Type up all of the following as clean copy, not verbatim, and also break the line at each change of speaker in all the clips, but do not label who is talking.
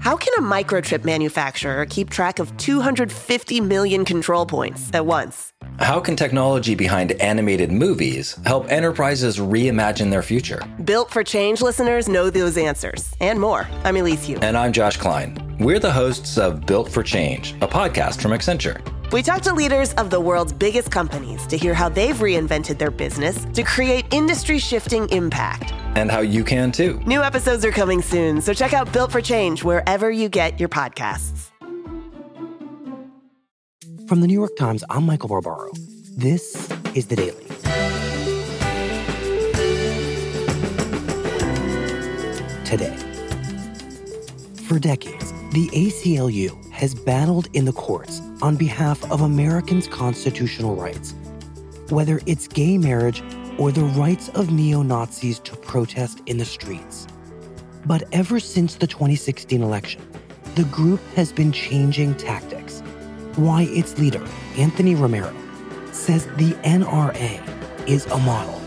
How can a microchip manufacturer keep track of 250 million control points at once?
How can technology behind animated movies help enterprises reimagine their future?
Built for Change listeners know those answers and more. I'm Elise Hu.
And I'm Josh Klein. We're the hosts of Built for Change, a podcast from Accenture.
We talk to leaders of the world's biggest companies to hear how they've reinvented their business to create industry-shifting impact.
And how you can too.
New episodes are coming soon, so check out Built for Change wherever you get your podcasts.
From the New York Times, I'm Michael Barbaro. This is The Daily. Today. For decades, the ACLU has battled in the courts on behalf of Americans' constitutional rights, whether it's gay marriage or the rights of neo-Nazis to protest in the streets. But ever since the 2016 election, the group has been changing tactics. Why its leader, Anthony Romero, says the NRA is a model.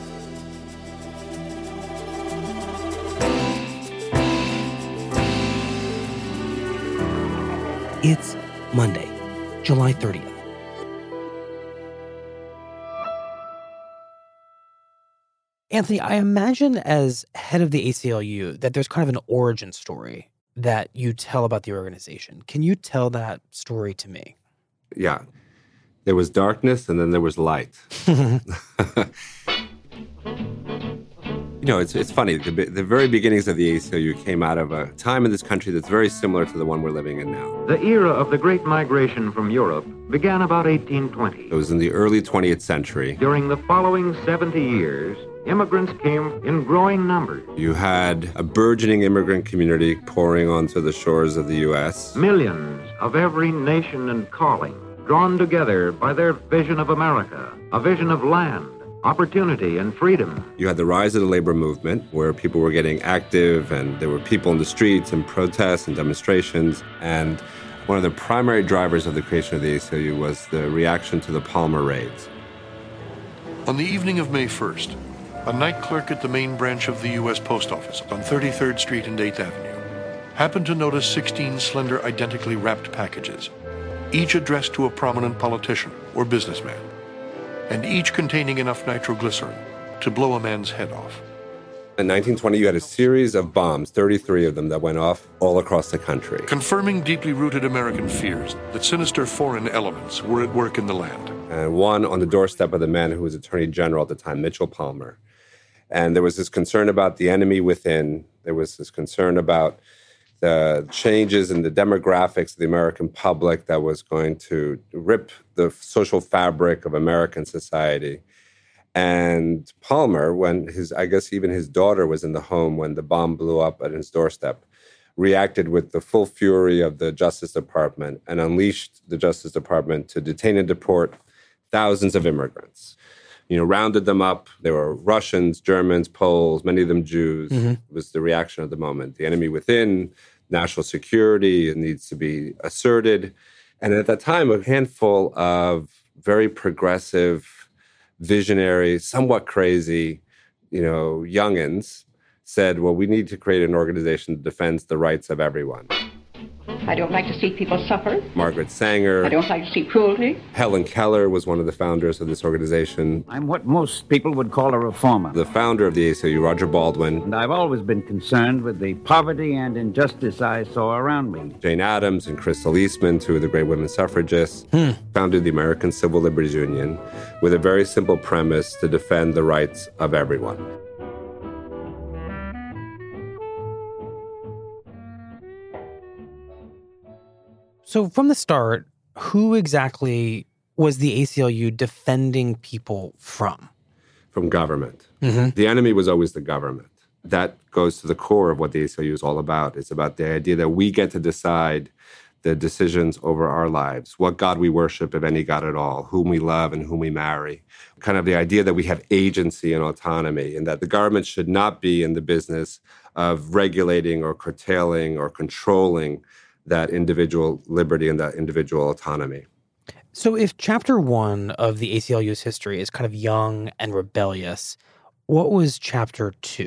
It's Monday, July 30th. Anthony, I imagine as head of the ACLU that there's kind of an origin story that you tell about the organization. Can you tell that story to me?
Yeah. There was darkness and then there was light. It's funny. The very beginnings of the ACLU came out of a time in this country that's very similar to the one we're living in now.
The era of the Great Migration from Europe began about 1820.
It was in the early 20th century.
During the following 70 years, immigrants came in growing numbers.
You had a burgeoning immigrant community pouring onto the shores of the U.S.
Millions of every nation and calling, drawn together by their vision of America, a vision of land, opportunity, and freedom.
You had the rise of the labor movement, where people were getting active, and there were people in the streets and protests and demonstrations. And one of the primary drivers of the creation of the ACLU was the reaction to the Palmer raids.
On the evening of May 1st, a night clerk at the main branch of the U.S. Post Office on 33rd Street and 8th Avenue happened to notice 16 slender, identically wrapped packages, each addressed to a prominent politician or businessman, and each containing enough nitroglycerin to blow a man's head off.
In 1920, you had a series of bombs, 33 of them, that went off all across the country.
Confirming deeply rooted American fears that sinister foreign elements were at work in the land.
And one on the doorstep of the man who was Attorney General at the time, Mitchell Palmer. And there was this concern about the enemy within. There was this concern about the changes in the demographics of the American public that was going to rip the social fabric of American society. And Palmer, when even his daughter was in the home when the bomb blew up at his doorstep, reacted with the full fury of the Justice Department and unleashed the Justice Department to detain and deport thousands of immigrants. Rounded them up. There were Russians, Germans, Poles, many of them Jews. Mm-hmm. It was the reaction of the moment. The enemy within, national security, it needs to be asserted. And at that time, a handful of very progressive, visionary, somewhat crazy, youngins said, well, we need to create an organization that defends the rights of everyone.
I don't like to see people suffer.
Margaret Sanger.
I don't like to see cruelty.
Helen Keller was one of the founders of this organization.
I'm what most people would call a reformer.
The founder of the ACLU, Roger Baldwin.
And I've always been concerned with the poverty and injustice I saw around me.
Jane Addams and Crystal Eastman, two of the great women suffragists, founded the American Civil Liberties Union with a very simple premise to defend the rights of everyone.
So from the start, who exactly was the ACLU defending people from?
From government.
Mm-hmm.
The enemy was always the government. That goes to the core of what the ACLU is all about. It's about the idea that we get to decide the decisions over our lives, what God we worship, if any God at all, whom we love and whom we marry. Kind of the idea that we have agency and autonomy, and that the government should not be in the business of regulating or curtailing or controlling that individual liberty and that individual autonomy.
So if chapter 1 of the ACLU's history is kind of young and rebellious, what was chapter 2?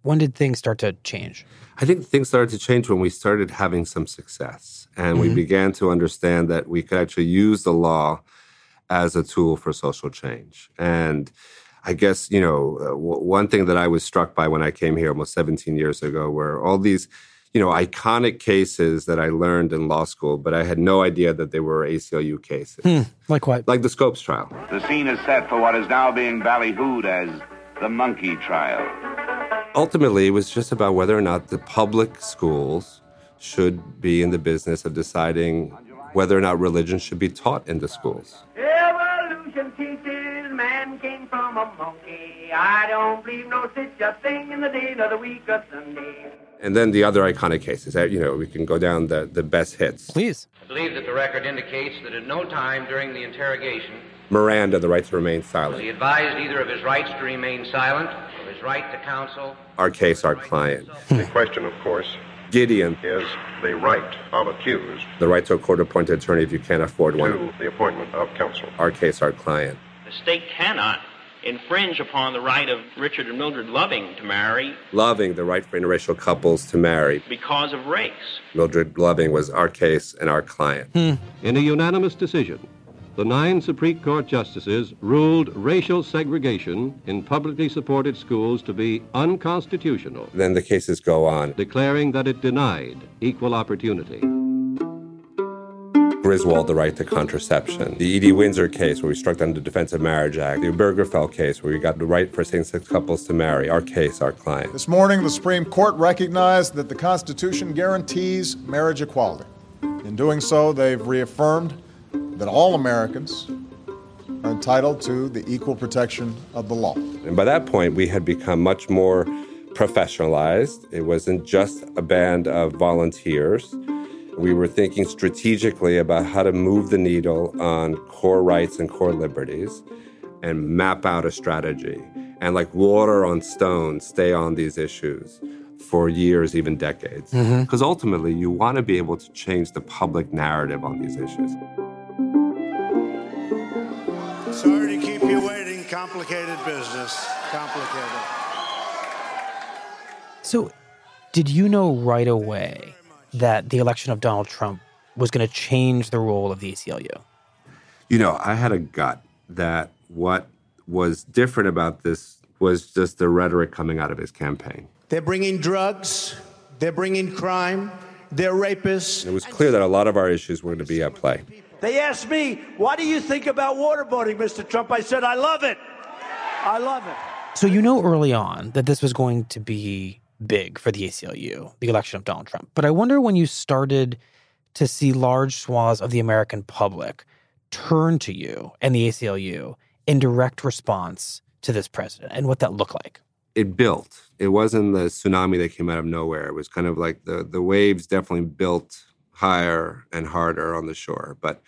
When did things start to change?
I think things started to change when we started having some success. And we began to understand that we could actually use the law as a tool for social change. And I guess, one thing that I was struck by when I came here almost 17 years ago were all these, iconic cases that I learned in law school, but I had no idea that they were ACLU cases.
Like what?
Like the Scopes trial.
The scene is set for what is now being ballyhooed as the monkey trial.
Ultimately, it was just about whether or not the public schools should be in the business of deciding whether or not religion should be taught in the schools.
Evolution teaches man came from a monkey. I don't believe no such a thing in the day of the week of Sunday.
And then the other iconic cases, we can go down the best hits.
Please.
I believe that the record indicates that at no time during the interrogation
Miranda, the right to remain silent.
was he advised either of his rights to remain silent, of his right to counsel.
Our case, our client.
The question, of course,
Gideon
is the right of accused.
The right to a court-appointed attorney if you can't afford one.
To the appointment of counsel.
Our case, our client.
The state cannot infringe upon the right of Richard and Mildred Loving to marry.
Loving, the right for interracial couples to marry.
Because of race.
Mildred Loving was our case and our client.
In a unanimous decision, the 9 Supreme Court justices ruled racial segregation in publicly supported schools to be unconstitutional.
Then the cases go on.
Declaring that it denied equal opportunity.
Griswold, the right to contraception. The E.D. Windsor case, where we struck down the Defense of Marriage Act. The Obergefell case, where we got the right for same-sex couples to marry. Our case, our client.
This morning, the Supreme Court recognized that the Constitution guarantees marriage equality. In doing so, they've reaffirmed that all Americans are entitled to the equal protection of the law.
And by that point, we had become much more professionalized. It wasn't just a band of volunteers. We were thinking strategically about how to move the needle on core rights and core liberties and map out a strategy. And like water on stone, stay on these issues for years, even decades. Because ultimately, you want to be able to change the public narrative on these issues.
Sorry to keep you waiting. Complicated business. Complicated.
So, did you know right away that the election of Donald Trump was going to change the role of the ACLU?
I had a gut that what was different about this was just the rhetoric coming out of his campaign.
They're bringing drugs. They're bringing crime. They're rapists.
It was clear that a lot of our issues were going to be at play.
They asked me, what do you think about waterboarding, Mr. Trump? I said, I love it. I love it.
So early on that this was going to be big for the ACLU, the election of Donald Trump. But I wonder when you started to see large swaths of the American public turn to you and the ACLU in direct response to this president and what that looked like.
It built. It wasn't the tsunami that came out of nowhere. It was kind of like the waves definitely built higher and harder on the shore. But,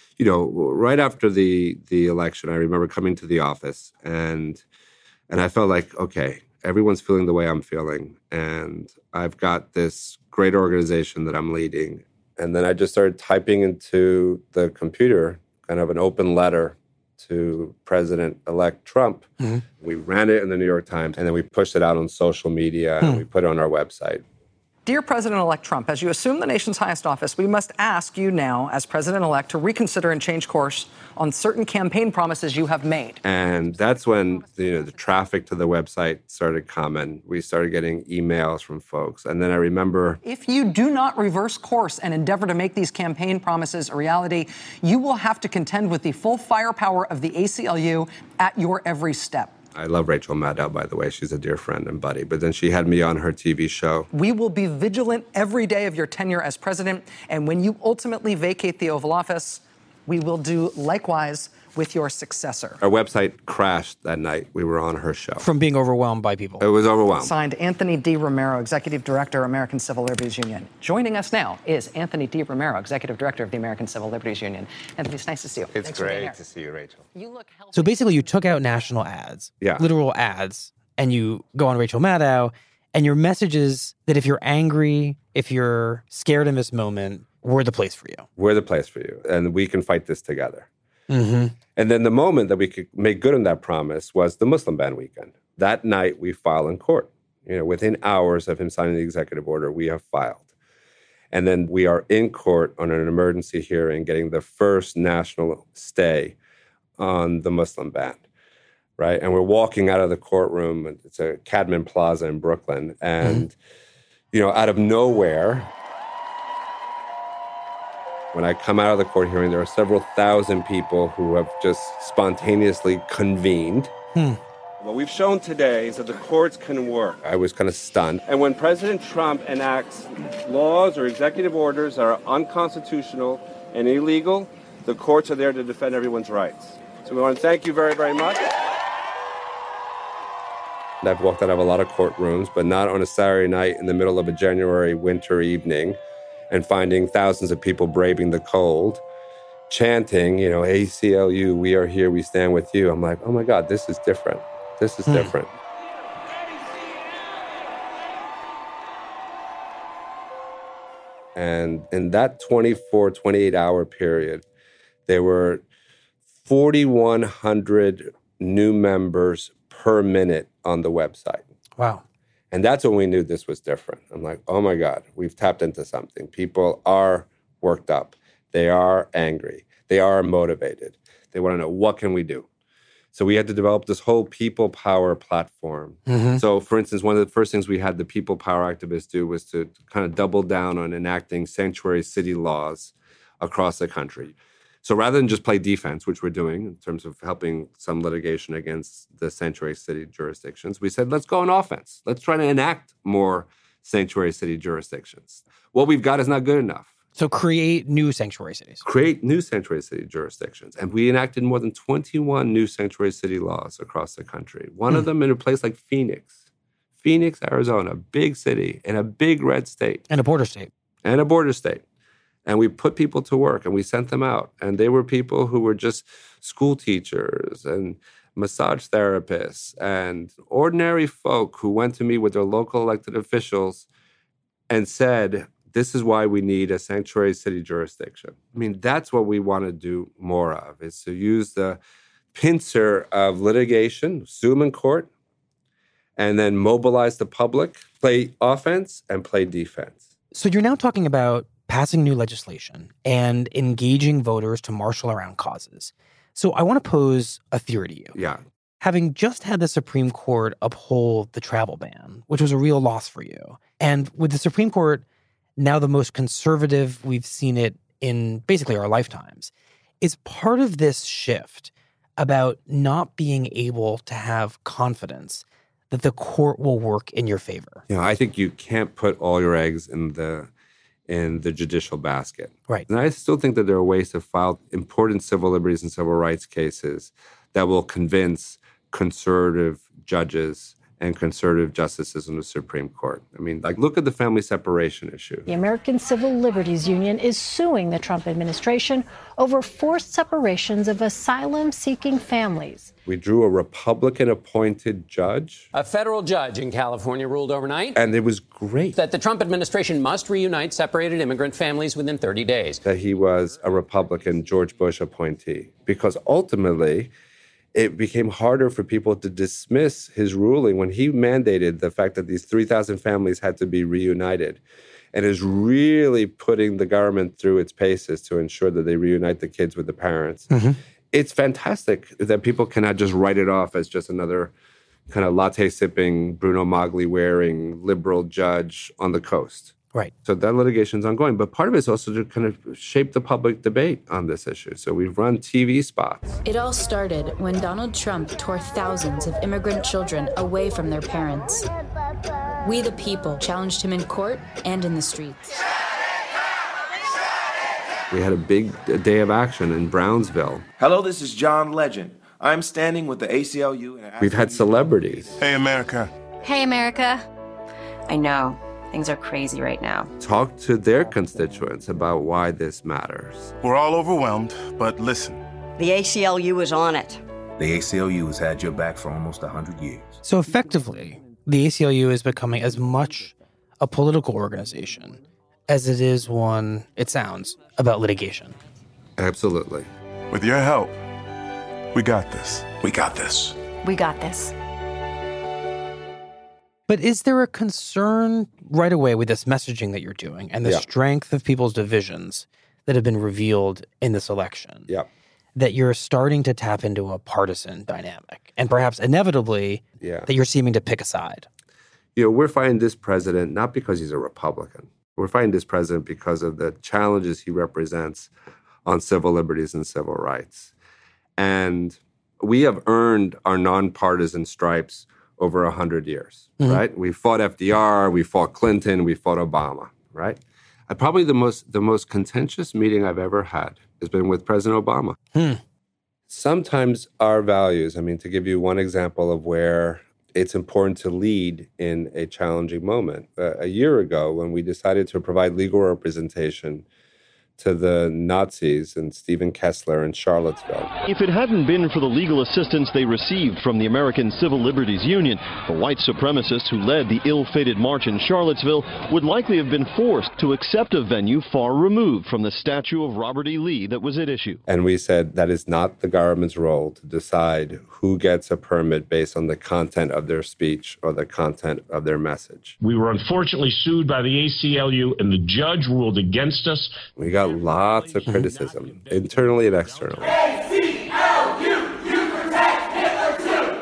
right after the election, I remember coming to the office and I felt like, okay, everyone's feeling the way I'm feeling. And I've got this great organization that I'm leading. And then I just started typing into the computer kind of an open letter to President-elect Trump. We ran it in the New York Times, and then we pushed it out on social media, and we put it on our website.
Dear President-elect Trump, as you assume the nation's highest office, we must ask you now, as President-elect, to reconsider and change course on certain campaign promises you have made.
And that's when the traffic to the website started coming. We started getting emails from folks. And then I remember,
if you do not reverse course and endeavor to make these campaign promises a reality, you will have to contend with the full firepower of the ACLU at your every step.
I love Rachel Maddow, by the way. She's a dear friend and buddy. But then she had me on her TV show.
We will be vigilant every day of your tenure as president. And when you ultimately vacate the Oval Office, we will do likewise with your successor.
Our website crashed that night. We were on her show.
From being overwhelmed by people.
It was overwhelmed.
Signed, Anthony D. Romero, Executive Director, American Civil Liberties Union. Joining us now is Anthony D. Romero, Executive Director of the American Civil Liberties Union. Anthony, it's nice to see you.
It's great to see you, Rachel.
You look healthy.
So basically you took out national ads, literal ads, and you go on Rachel Maddow, and your message is that if you're angry, if you're scared in this moment, we're the place for you.
We're the place for you, and we can fight this together. And then the moment that we could make good on that promise was the Muslim ban weekend. That night we filed in court. within hours of him signing the executive order, we have filed. And then we are in court on an emergency hearing, getting the first national stay on the Muslim ban, right? And we're walking out of the courtroom. It's a Cadman Plaza in Brooklyn. And, out of nowhere, when I come out of the court hearing, there are several thousand people who have just spontaneously convened. What we've shown today is that the courts can work. I was kind of stunned. And when President Trump enacts laws or executive orders that are unconstitutional and illegal, the courts are there to defend everyone's rights. So we want to thank you very, very much. I've walked out of a lot of courtrooms, but not on a Saturday night in the middle of a January winter evening and finding thousands of people braving the cold, chanting, ACLU, we are here, we stand with you. I'm like, oh my God, this is different. This is different. And in that 28-hour period, there were 4,100 new members per minute on the website.
Wow.
And that's when we knew this was different. I'm like, oh my God, we've tapped into something. People are worked up. They are angry. They are motivated. They want to know, what can we do? So we had to develop this whole people power platform. So, for instance, one of the first things we had the people power activists do was to kind of double down on enacting sanctuary city laws across the country. So rather than just play defense, which we're doing in terms of helping some litigation against the sanctuary city jurisdictions, we said, let's go on offense. Let's try to enact more sanctuary city jurisdictions. What we've got is not good enough.
So create new sanctuary cities.
Create new sanctuary city jurisdictions. And we enacted more than 21 new sanctuary city laws across the country. One of them in a place like Phoenix, Arizona, big city in a big red state.
And a border state.
And we put people to work and we sent them out. And they were people who were just school teachers and massage therapists and ordinary folk who went to meet with their local elected officials and said, this is why we need a sanctuary city jurisdiction. I mean, that's what we want to do more of, is to use the pincer of litigation, sue them in court, and then mobilize the public, play offense and play defense.
So you're now talking about passing new legislation and engaging voters to marshal around causes. So I want to pose a theory to you.
Yeah.
Having just had the Supreme Court uphold the travel ban, which was a real loss for you, and with the Supreme Court now the most conservative we've seen it in basically our lifetimes, is part of this shift about not being able to have confidence that the court will work in your favor.
I think you can't put all your eggs in the judicial basket.
Right.
And I still think that there are ways to file important civil liberties and civil rights cases that will convince conservative judges and conservative justices in the Supreme Court. I mean, look at the family separation issue.
The American Civil Liberties Union is suing the Trump administration over forced separations of asylum-seeking families.
We drew a Republican-appointed judge.
A federal judge in California ruled overnight.
And it was great.
That the Trump administration must reunite separated immigrant families within 30 days.
That he was a Republican George Bush appointee. Because ultimately, it became harder for people to dismiss his ruling when he mandated the fact that these 3,000 families had to be reunited, and is really putting the government through its paces to ensure that they reunite the kids with the parents. It's fantastic that people cannot just write it off as just another kind of latte-sipping, Bruno Magli-wearing liberal judge on the coast.
Right.
So that litigation is ongoing. But part of it is also to kind of shape the public debate on this issue. So we've run TV spots.
It all started when Donald Trump tore thousands of immigrant children away from their parents. We the people challenged him in court and in the streets.
We had a big day of action in Brownsville.
Hello, this is John Legend. I'm standing with the ACLU.
We've had celebrities.
Hey, America.
Hey, America. I know. Things are crazy right now.
Talk to their constituents about why this matters.
We're all overwhelmed, but listen.
The ACLU is on it.
The ACLU has had your back for almost 100 years.
So effectively, the ACLU is becoming as much a political organization as it is one, it sounds, about litigation.
Absolutely.
With your help, we got this. We got this.
We got this.
But is there a concern right away with this messaging that you're doing and the strength of people's divisions that have been revealed in this election? That you're starting to tap into a partisan dynamic and perhaps inevitably that you're seeming to pick a side?
We're fighting this president not because he's a Republican. We're fighting this president because of the challenges he represents on civil liberties and civil rights. And we have earned our nonpartisan stripes over 100 years, right? We fought FDR, we fought Clinton, we fought Obama, right? Probably the most contentious meeting I've ever had has been with President Obama. Sometimes our values, to give you one example of where it's important to lead in a challenging moment. A year ago, when we decided to provide legal representation to the Nazis and Stephen Kessler in Charlottesville.
If it hadn't been for the legal assistance they received from the American Civil Liberties Union, the white supremacists who led the ill-fated march in Charlottesville would likely have been forced to accept a venue far removed from the statue of Robert E. Lee that was at issue.
And we said that is not the government's role to decide who gets a permit based on the content of their speech or the content of their message.
We were unfortunately sued by the ACLU, and the judge ruled against us.
We got lots of criticism, internally and externally.
ACLU, you protect Hitler too!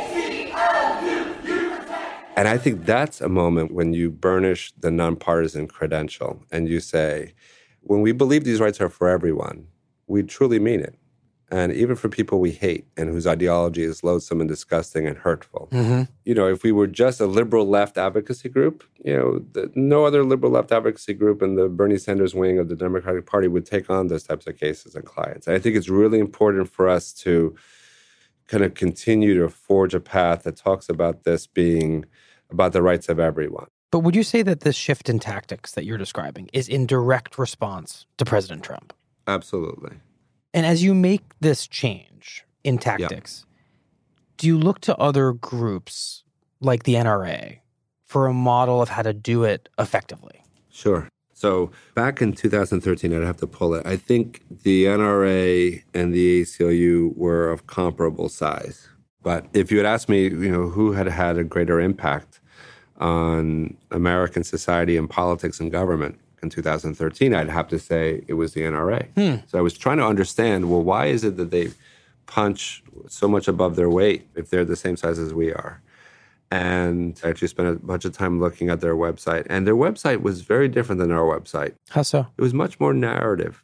ACLU, you protect...
And I think that's a moment when you burnish the nonpartisan credential and you say, when we believe these rights are for everyone, we truly mean it. And even for people we hate and whose ideology is loathsome and disgusting and hurtful. If we were just a liberal left advocacy group, no other liberal left advocacy group in the Bernie Sanders wing of the Democratic Party would take on those types of cases and clients. And I think it's really important for us to kind of continue to forge a path that talks about this being about the rights of everyone.
But would you say that this shift in tactics that you're describing is in direct response to President Trump?
Absolutely.
And as you make this change in tactics, do you look to other groups like the NRA for a model of how to do it effectively?
Sure. So back in 2013, I'd have to pull it. I think the NRA and the ACLU were of comparable size. But if you had asked me, who had had a greater impact on American society and politics and government in 2013, I'd have to say it was the NRA. So I was trying to understand, well, why is it that they punch so much above their weight if they're the same size as we are? And I actually spent a bunch of time looking at their website. And their website was very different than our website.
How so?
It was much more narrative.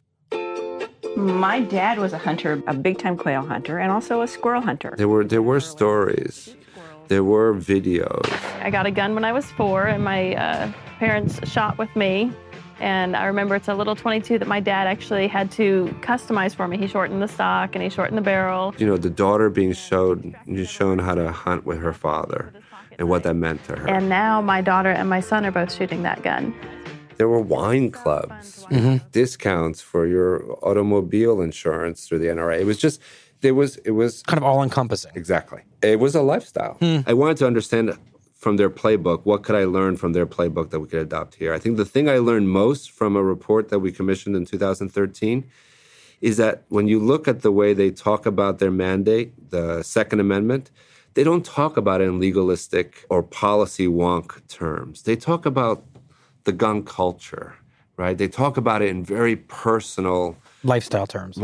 My dad was a hunter, a big-time quail hunter, and also a squirrel hunter.
There were stories. There were videos.
I got a gun when I was 4, and my parents shot with me. And I remember it's a little .22 that my dad actually had to customize for me. He shortened the stock and he shortened the barrel.
The daughter being shown how to hunt with her father and what that meant to her.
And now my daughter and my son are both shooting that gun.
There were wine clubs, discounts for your automobile insurance through the NRA. It was just, it was
kind of all-encompassing.
Exactly. It was a lifestyle. I wanted to understand from their playbook, what could I learn from their playbook that we could adopt here? I think the thing I learned most from a report that we commissioned in 2013 is that when you look at the way they talk about their mandate, the Second Amendment, they don't talk about it in legalistic or policy wonk terms. They talk about the gun culture, right? They talk about it in very personal
lifestyle terms.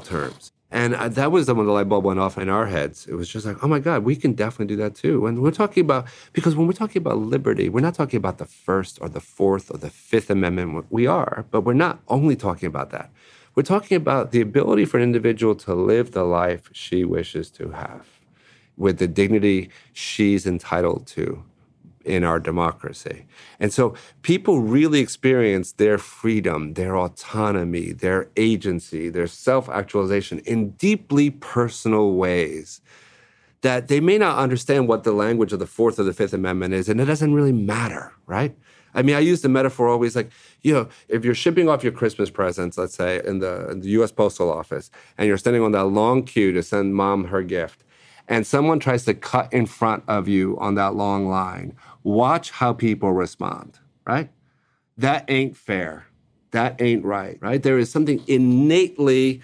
And that was the one the light bulb went off in our heads. It was just like, oh my God, we can definitely do that too. And we're talking about, because when we're talking about liberty, we're not talking about the First or the Fourth or the Fifth Amendment. We are, but we're not only talking about that. We're talking about the ability for an individual to live the life she wishes to have with the dignity she's entitled to in our democracy. And so people really experience their freedom, their autonomy, their agency, their self-actualization in deeply personal ways that they may not understand what the language of the Fourth or the Fifth Amendment is, and it doesn't really matter, right? I mean, I use the metaphor always like, if you're shipping off your Christmas presents, let's say, in the U.S. Postal Office, and you're standing on that long queue to send mom her gift, and someone tries to cut in front of you on that long line, watch how people respond, right? That ain't fair. That ain't right? There is something innately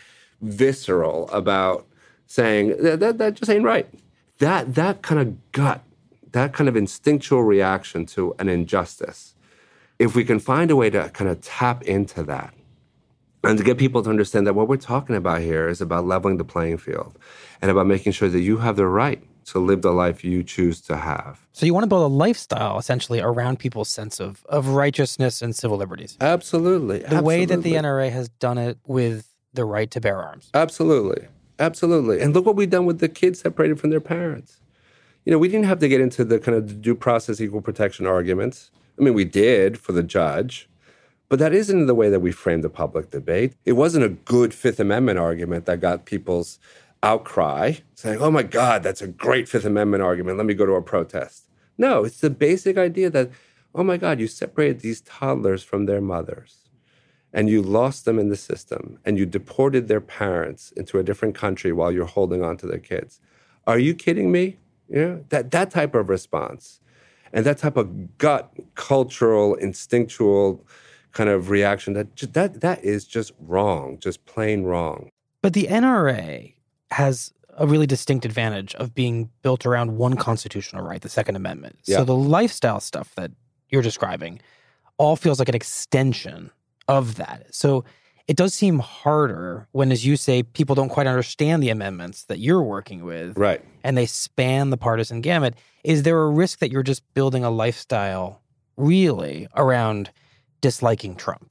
visceral about saying, that just ain't right. That kind of gut that kind of instinctual reaction to an injustice, if we can find a way to kind of tap into that and to get people to understand that what we're talking about here is about leveling the playing field and about making sure that you have the right to live the life you choose to have.
So you want to build a lifestyle, essentially, around people's sense of righteousness and civil liberties.
Absolutely.
The way that the NRA has done it with the right to bear arms.
Absolutely. Absolutely. And look what we've done with the kids separated from their parents. You know, we didn't have to get into the kind of due process, equal protection arguments. I mean, we did for the judge, but that isn't the way that we framed the public debate. It wasn't a good Fifth Amendment argument that got people's outcry, saying, oh my God, that's a great Fifth Amendment argument. Let me go to a protest. No, it's the basic idea that, oh my God, you separated these toddlers from their mothers and you lost them in the system and you deported their parents into a different country while you're holding on to their kids. Are you kidding me? Yeah, that type of response and that type of gut, cultural, instinctual kind of reaction, that is just wrong, just plain wrong.
But the NRA has a really distinct advantage of being built around one constitutional right, the Second Amendment.
Yeah.
So the lifestyle stuff that you're describing all feels like an extension of that. So it does seem harder when, as you say, people don't quite understand the amendments that you're working with.
Right.
And they span the partisan gamut. Is there a risk that you're just building a lifestyle really around disliking Trump?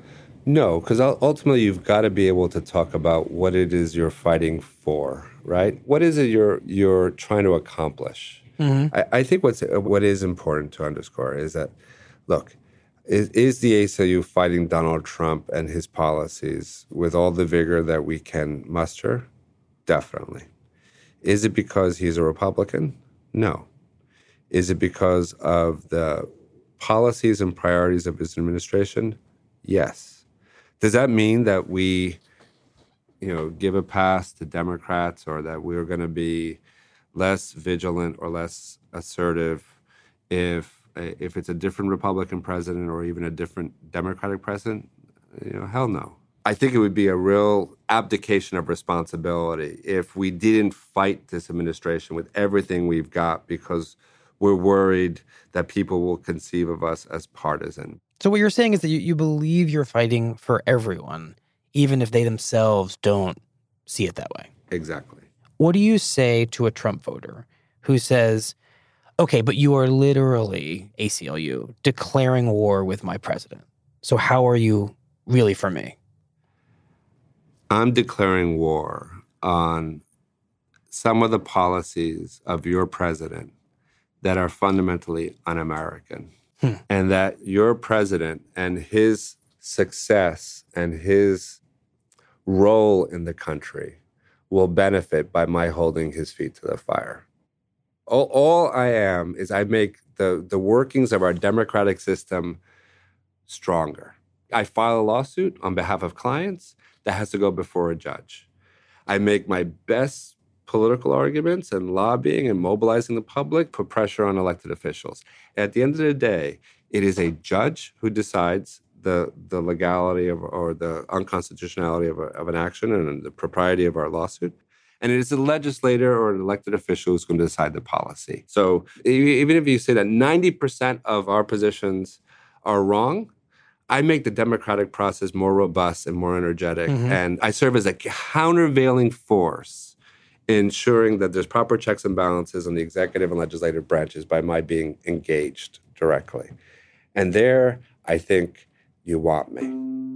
No, because ultimately you've got to be able to talk about what it is you're fighting for, right? What is it you're trying to accomplish? Mm-hmm. I think what is important to underscore is that, look, is the ACLU fighting Donald Trump and his policies with all the vigor that we can muster? Definitely. Is it because he's a Republican? No. Is it because of the policies and priorities of his administration? Yes. Does that mean that we, give a pass to Democrats or that we're going to be less vigilant or less assertive if it's a different Republican president or even a different Democratic president? Hell no. I think it would be a real abdication of responsibility if we didn't fight this administration with everything we've got because we're worried that people will conceive of us as partisan.
So what you're saying is that you believe you're fighting for everyone, even if they themselves don't see it that way.
Exactly.
What do you say to a Trump voter who says, okay, but you are literally, ACLU, declaring war with my president. So how are you really for me?
I'm declaring war on some of the policies of your president that are fundamentally un-American. And that your president and his success and his role in the country will benefit by my holding his feet to the fire. All I am is I make the workings of our democratic system stronger. I file a lawsuit on behalf of clients that has to go before a judge. I make my best political arguments and lobbying and mobilizing the public, put pressure on elected officials. At the end of the day, it is a judge who decides the legality of or the unconstitutionality of an action and the propriety of our lawsuit. And it is a legislator or an elected official who's going to decide the policy. So even if you say that 90% of our positions are wrong, I make the democratic process more robust and more energetic. Mm-hmm. And I serve as a countervailing force ensuring that there's proper checks and balances on the executive and legislative branches by my being engaged directly. And there, I think you want me.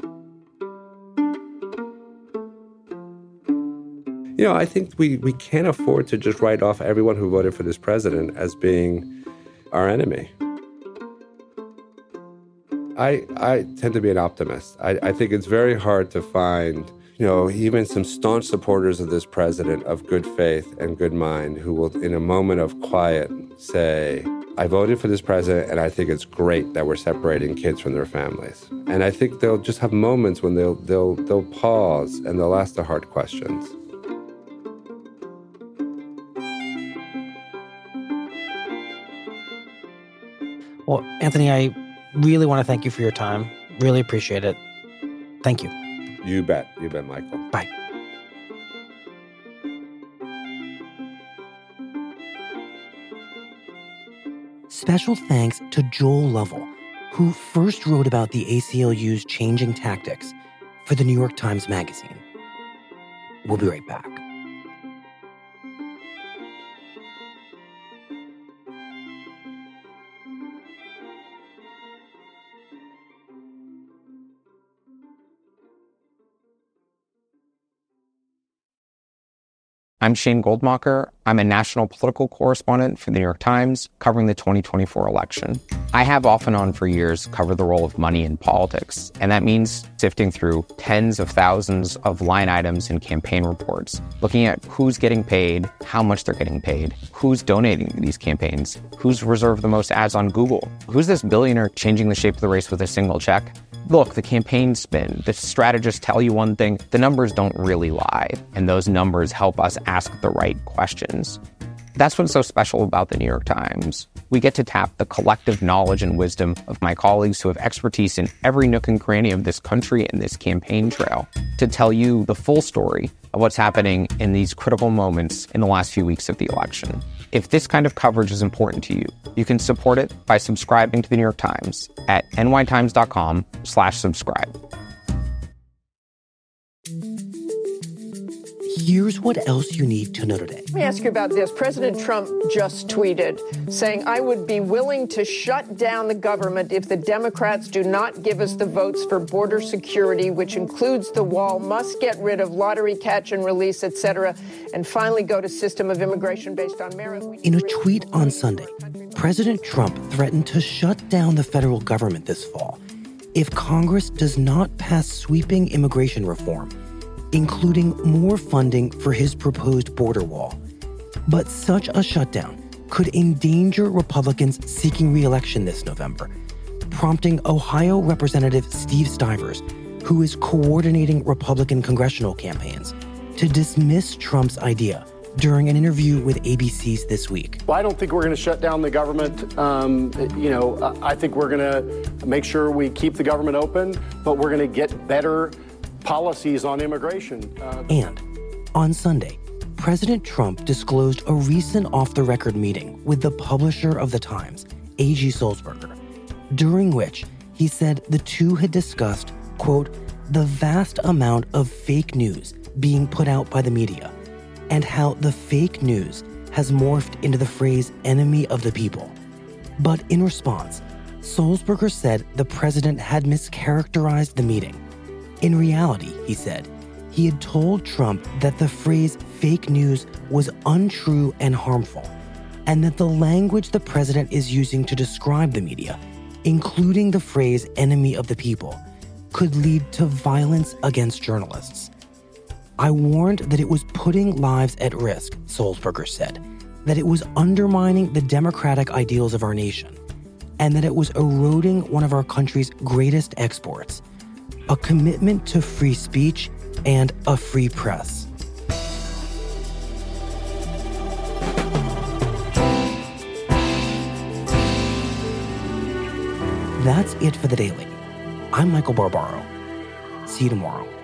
I think we can't afford to just write off everyone who voted for this president as being our enemy. I tend to be an optimist. I think it's very hard to find even some staunch supporters of this president of good faith and good mind who will, in a moment of quiet, say, I voted for this president and I think it's great that we're separating kids from their families. And I think they'll just have moments when they'll pause and they'll ask the hard questions.
Well, Anthony, I really want to thank you for your time. Really appreciate it. Thank you.
You bet. You bet, Michael.
Bye.
special thanks to Joel Lovell, who first wrote about the ACLU's changing tactics for the New York Times Magazine. We'll be right back.
I'm Shane Goldmacher. I'm a national political correspondent for the New York Times, covering the 2024 election. I have off and on for years covered the role of money in politics, and that means sifting through tens of thousands of line items in campaign reports, looking at who's getting paid, how much they're getting paid, who's donating to these campaigns, who's reserved the most ads on Google, who's this billionaire changing the shape of the race with a single check. Look, the campaign spin, the strategists tell you one thing, the numbers don't really lie, and those numbers help us ask the right questions. That's what's so special about the New York Times. We get to tap the collective knowledge and wisdom of my colleagues who have expertise in every nook and cranny of this country and this campaign trail to tell you the full story of what's happening in these critical moments in the last few weeks of the election. If this kind of coverage is important to you, you can support it by subscribing to the New York Times at nytimes.com/subscribe.
Here's what else you need to know today.
Let me ask you about this. President Trump just tweeted saying, I would be willing to shut down the government if the Democrats do not give us the votes for border security, which includes the wall, must get rid of lottery catch and release, etc., and finally go to system of immigration based on merit.
In a tweet on Sunday, President Trump threatened to shut down the federal government this fall if Congress does not pass sweeping immigration reform, including more funding for his proposed border wall. But such a shutdown could endanger Republicans seeking re-election this November, prompting Ohio Representative Steve Stivers, who is coordinating Republican congressional campaigns, to dismiss Trump's idea during an interview with ABC's This Week.
Well, I don't think we're going to shut down the government. I think we're going to make sure we keep the government open, but we're going to get better policies on immigration.
And on Sunday, President Trump disclosed a recent off-the-record meeting with the publisher of The Times, A.G. Sulzberger, during which he said the two had discussed, quote, the vast amount of fake news being put out by the media and how the fake news has morphed into the phrase enemy of the people. But in response, Sulzberger said the president had mischaracterized the meeting. In reality, he said, he had told Trump that the phrase fake news was untrue and harmful, and that the language the president is using to describe the media, including the phrase enemy of the people, could lead to violence against journalists. I warned that it was putting lives at risk, Sulzberger said, that it was undermining the democratic ideals of our nation, and that it was eroding one of our country's greatest exports, a commitment to free speech and a free press. That's it for The Daily. I'm Michael Barbaro. See you tomorrow.